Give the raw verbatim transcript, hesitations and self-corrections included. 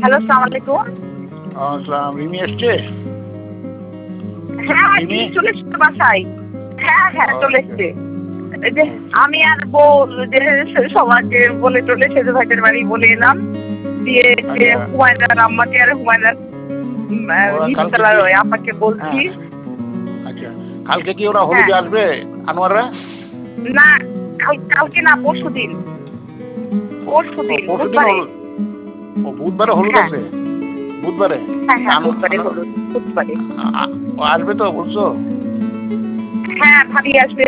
Hello, আসসালামু আলাইকুম। আসসালাম, রিমি এসছে? হ্যাঁ, রিমি চলে এসছে বাসায়। হ্যাঁ হ্যাঁ চলে এসছে। এই যে আমি আর বউ যে সবাইকে বলে টলে সেজু ভাইদের বাড়ি বলে এলাম। দিয়ে যে হুমায়রার আম্মাকে আর হুমায়রার নিচতলার ওই আপাকে বলছি। আচ্ছা, কালকে কি ওরা হলুদে হ্যাঁ। আসবে আনোয়াররা? না, কাল কালকে না, পরশুদিন। পরশুদিন পরশুদিন বুধবারে। হলুদ। ও বুধবারে হলুদ হ্যাঁ। আছে? বুধবারে? হ্যাঁ হ্যাঁ আনো- বুধবারে আনো- হলুদ, বুধবারে। আ- ও আসবে তো বলছো? হ্যাঁ, ভাবি আসবে,